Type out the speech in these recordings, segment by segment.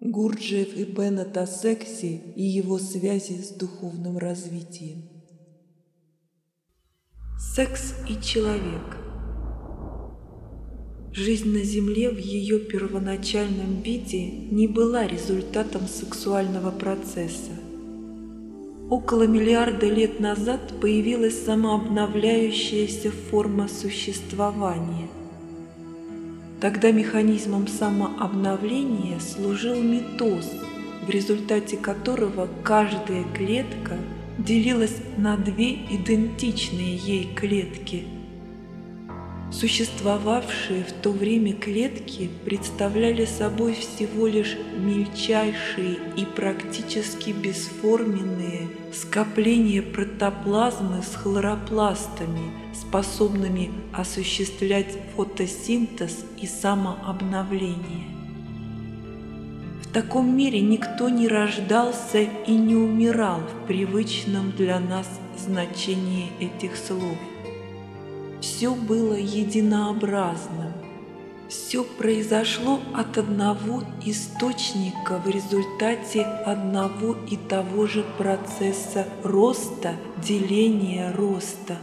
Гурджиев и Беннет о сексе и его связи с духовным развитием. Секс и человек. Жизнь на Земле в ее первоначальном виде не была результатом сексуального процесса. Около миллиарда лет назад появилась самообновляющаяся форма существования. Тогда механизмом самообновления служил митоз, в результате которого каждая клетка делилась на две идентичные ей клетки. Существовавшие в то время клетки представляли собой всего лишь мельчайшие и практически бесформенные скопления протоплазмы с хлоропластами, способными осуществлять фотосинтез и самообновление. В таком мире никто не рождался и не умирал в привычном для нас значении этих слов. Все было единообразным. Все произошло от одного источника в результате одного и того же процесса роста, деления, роста.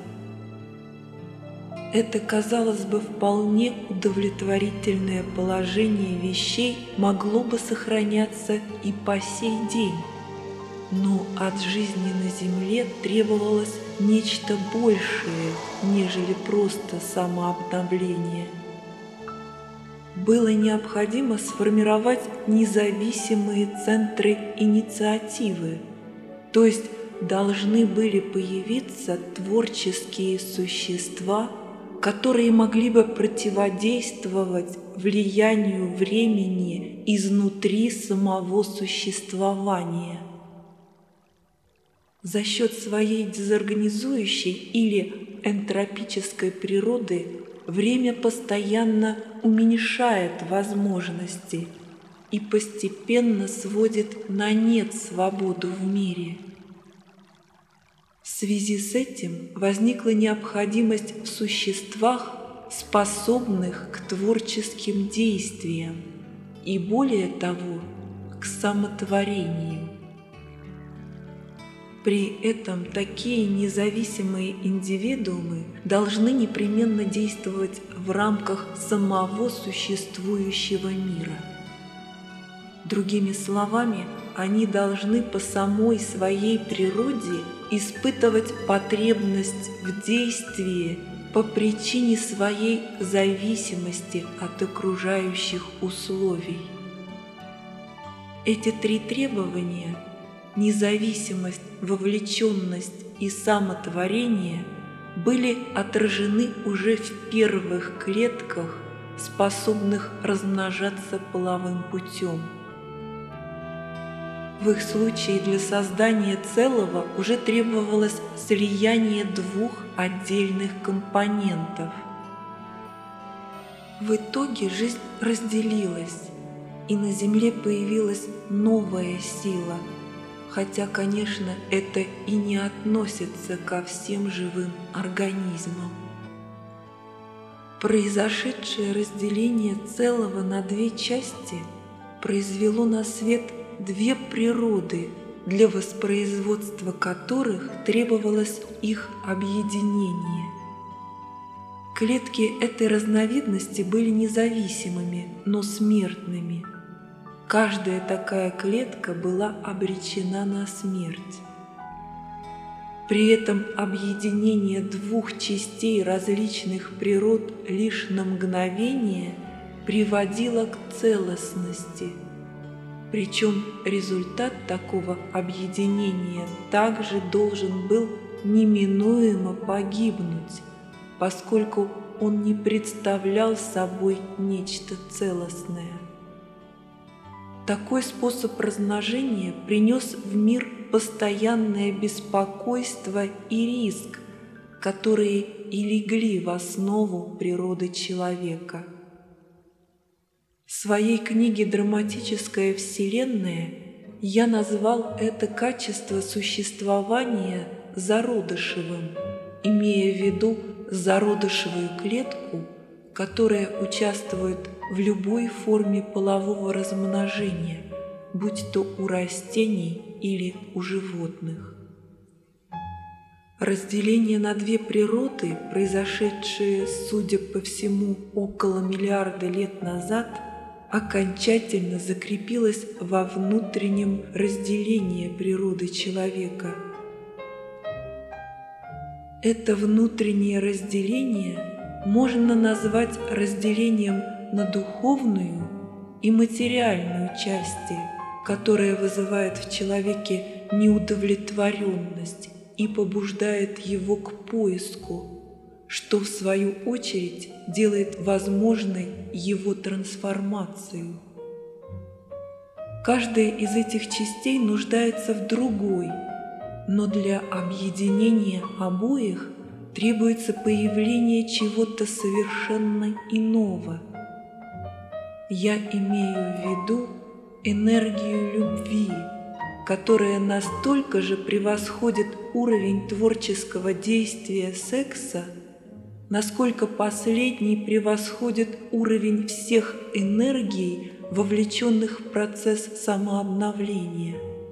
Это, казалось бы, вполне удовлетворительное положение вещей могло бы сохраняться и по сей день. Но от жизни на Земле требовалось нечто большее, нежели просто самообновление. Было необходимо сформировать независимые центры инициативы, то есть должны были появиться творческие существа, которые могли бы противодействовать влиянию времени изнутри самого существования. За счет своей дезорганизующей или энтропической природы время постоянно уменьшает возможности и постепенно сводит на нет свободу в мире. В связи с этим возникла необходимость в существах, способных к творческим действиям и, более того, к самотворению. При этом такие независимые индивидуумы должны непременно действовать в рамках самого существующего мира. Другими словами, они должны по самой своей природе испытывать потребность в действии по причине своей зависимости от окружающих условий. Эти три требования – независимость, вовлеченность и самотворение были отражены уже в первых клетках, способных размножаться половым путем. В их случае для создания целого уже требовалось слияние двух отдельных компонентов. В итоге жизнь разделилась, и на Земле появилась новая сила, хотя, конечно, это и не относится ко всем живым организмам. Произошедшее разделение целого на две части произвело на свет две природы, для воспроизводства которых требовалось их объединение. Клетки этой разновидности были независимыми, но смертными. Каждая такая клетка была обречена на смерть. При этом объединение двух частей различных природ лишь на мгновение приводило к целостности. Причем результат такого объединения также должен был неминуемо погибнуть, поскольку он не представлял собой нечто целостное. Такой способ размножения принес в мир постоянное беспокойство и риск, которые и легли в основу природы человека. В своей книге «Драматическая вселенная» я назвал это качество существования зародышевым, имея в виду зародышевую клетку, которая участвует в любой форме полового размножения, будь то у растений или у животных. Разделение на две природы, произошедшее, судя по всему, около миллиарда лет назад, окончательно закрепилось во внутреннем разделении природы человека. Это внутреннее разделение можно назвать разделением на духовную и материальную части, которая вызывает в человеке неудовлетворенность и побуждает его к поиску, что в свою очередь делает возможной его трансформацию. Каждая из этих частей нуждается в другой, но для объединения обоих требуется появление чего-то совершенно иного. Я имею в виду энергию любви, которая настолько же превосходит уровень творческого действия секса, насколько последний превосходит уровень всех энергий, вовлеченных в процесс самообновления.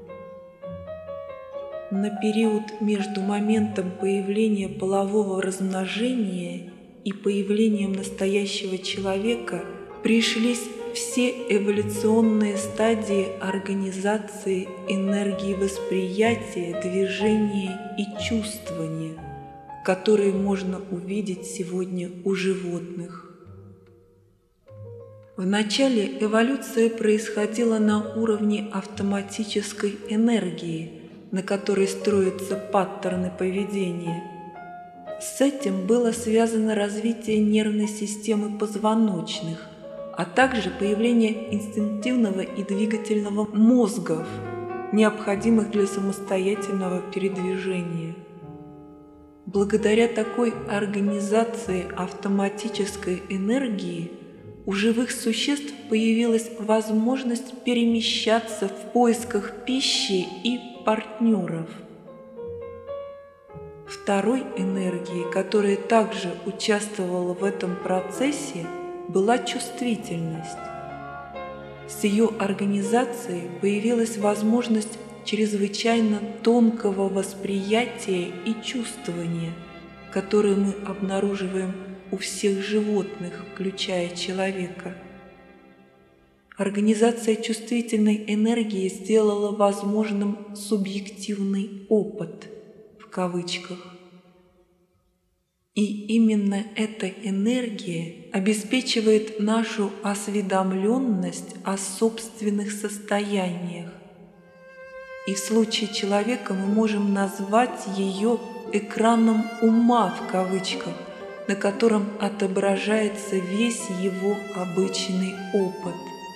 На период между моментом появления полового размножения и появлением настоящего человека пришлись все эволюционные стадии организации энергии восприятия, движения и чувствования, которые можно увидеть сегодня у животных. Вначале эволюция происходила на уровне автоматической энергии, на которой строятся паттерны поведения. С этим было связано развитие нервной системы позвоночных, а также появление инстинктивного и двигательного мозгов, необходимых для самостоятельного передвижения. Благодаря такой организации автоматической энергии у живых существ появилась возможность перемещаться в поисках пищи и партнеров. Второй энергией, которая также участвовала в этом процессе, была чувствительность. С ее организацией появилась возможность чрезвычайно тонкого восприятия и чувствования, которые мы обнаруживаем у всех животных, включая человека. Организация чувствительной энергии сделала возможным «субъективный опыт» в кавычках. И именно эта энергия обеспечивает нашу осведомленность о собственных состояниях. И в случае человека мы можем назвать ее «экраном ума» в кавычках, на котором отображается весь его обычный опыт.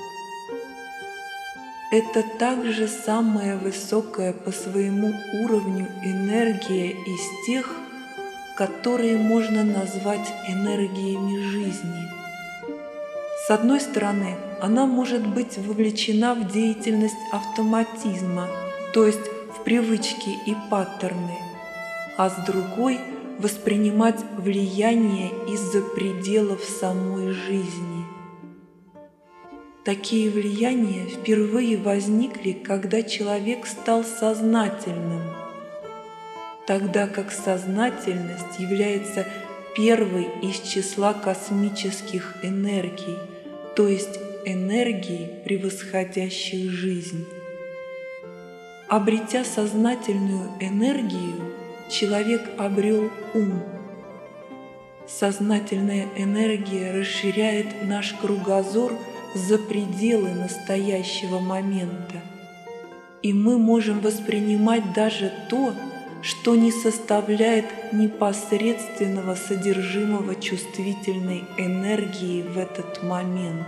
Это также самая высокая по своему уровню энергия из тех, которые можно назвать энергиями жизни. С одной стороны, она может быть вовлечена в деятельность автоматизма, то есть в привычки и паттерны, а с другой – воспринимать влияние из-за пределов самой жизни. Такие влияния впервые возникли, когда человек стал сознательным, тогда как сознательность является первой из числа космических энергий, то есть энергий, превосходящих жизнь. Обретя сознательную энергию, человек обрел ум. Сознательная энергия расширяет наш кругозор за пределы настоящего момента, и мы можем воспринимать даже то, что не составляет непосредственного содержимого чувствительной энергии в этот момент.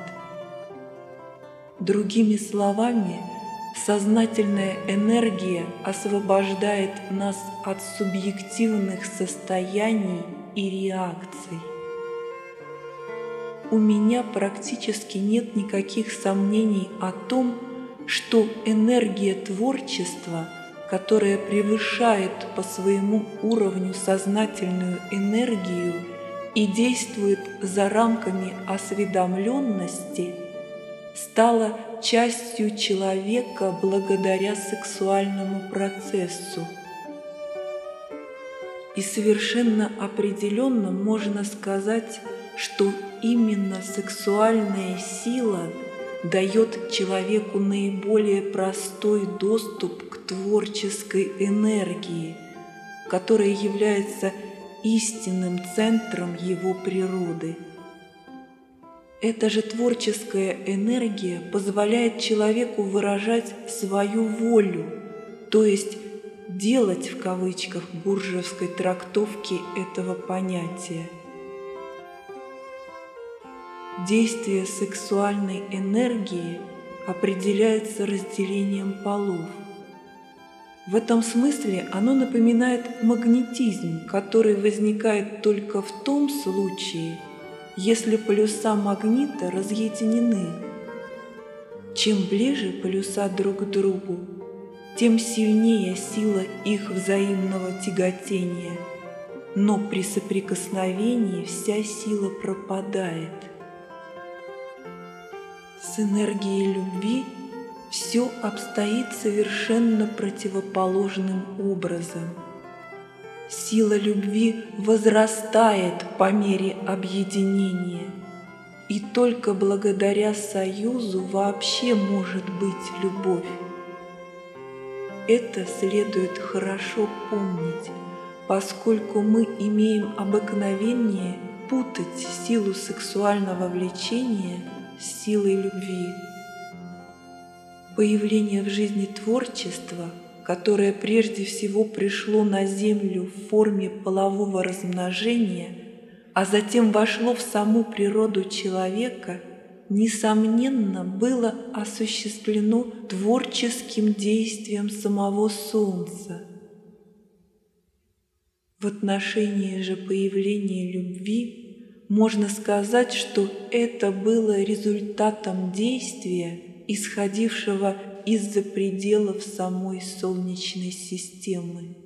Другими словами, сознательная энергия освобождает нас от субъективных состояний и реакций. У меня практически нет никаких сомнений о том, что энергия творчества, которая превышает по своему уровню сознательную энергию и действует за рамками осведомленности, стала частью человека благодаря сексуальному процессу. И совершенно определенно можно сказать, что именно сексуальная сила дает человеку наиболее простой доступ к творческой энергии, которая является истинным центром его природы. Эта же творческая энергия позволяет человеку выражать свою волю, то есть «делать» в кавычках буржуазской трактовки этого понятия. Действие сексуальной энергии определяется разделением полов. В этом смысле оно напоминает магнетизм, который возникает только в том случае, если полюса магнита разъединены. Чем ближе полюса друг к другу, тем сильнее сила их взаимного тяготения, но при соприкосновении вся сила пропадает. С энергией любви все обстоит совершенно противоположным образом. Сила любви возрастает по мере объединения, и только благодаря союзу вообще может быть любовь. Это следует хорошо помнить, поскольку мы имеем обыкновение путать силу сексуального влечения с силой любви. Появление в жизни творчества, которое прежде всего пришло на Землю в форме полового размножения, а затем вошло в саму природу человека, несомненно, было осуществлено творческим действием самого Солнца. В отношении же появления любви можно сказать, что это было результатом действия, исходившего из-за пределов самой Солнечной системы.